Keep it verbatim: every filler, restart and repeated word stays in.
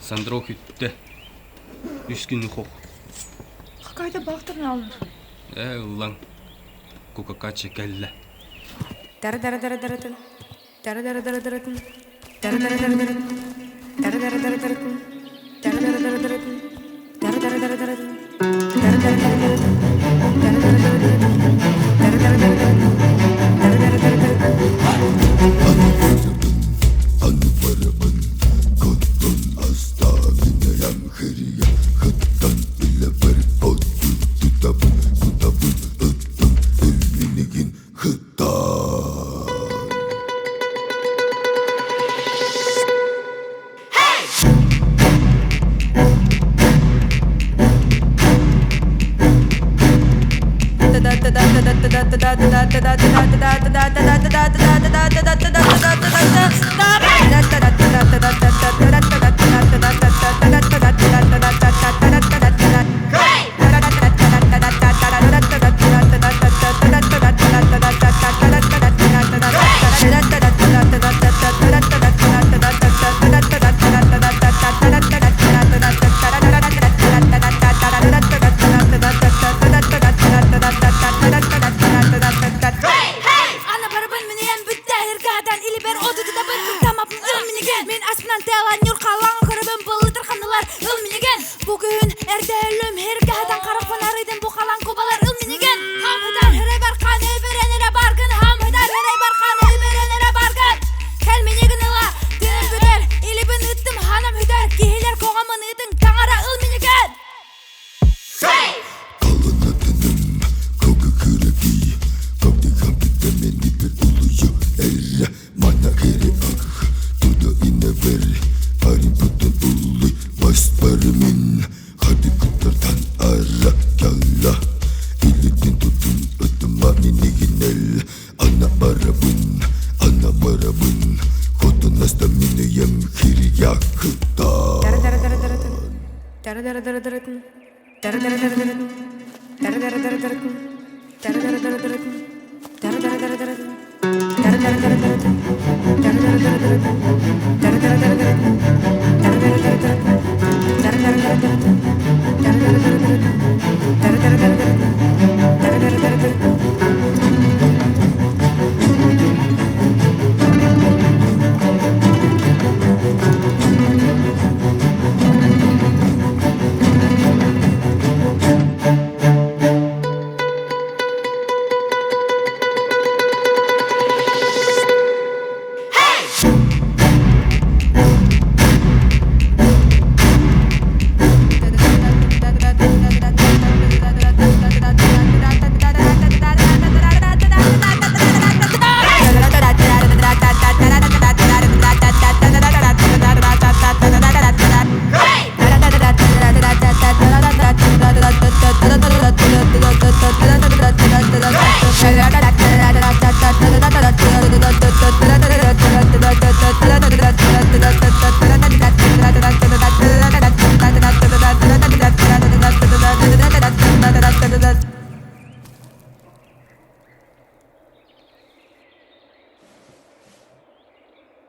Sandro hütte. Üç gün hok. Hakayda baktırın alın. Ee ulan. Kukaka çekelle. Dara dara dara dara dara. Dara dara dara dara dara. Dara dara dara dara. Dara dara dara dara. Dara dara dara dara. Dara dara dara dara. Dara dara dara dara. Dara dara dara dara. Dara dara dara dara. Dara dara dara dara. Bugün erdelüm herkahdan karakfın arıydın bu kalan kubalar ılminigen. Hamhıdan hıray barkan öberenere bargın. Hamhıdan hıray barkan öberenere bargın. Kelminigen ıla dünüm güder. İlibin ıttım hanım hüder. Gihiler koğamın ıdın tangara ılminigen. Kalın adınım koku kırıkı. Kopti kampite meni bir uluyu. Erre mana kere ah. Tuda ine ver. Parim putun uluy. Basparımın. Hadi kutardan ara galla. İlitin tutun ötüma miniginel. Ana barabın. Ana barabın. Kodun hasta miniyem kiryakıta. Dara dara dara dara dara. Dara dara dara dara. Dara dara dara dara. Dara dara dara dara. Dara dara dara dara. Dara dara dara dara. Dara dara dara dara. Dara dara dara dara. Dara dara dara dara. Dara dara dara dara. Dara dara dara dara. Dara dara dara dara. Dara dara dara dara.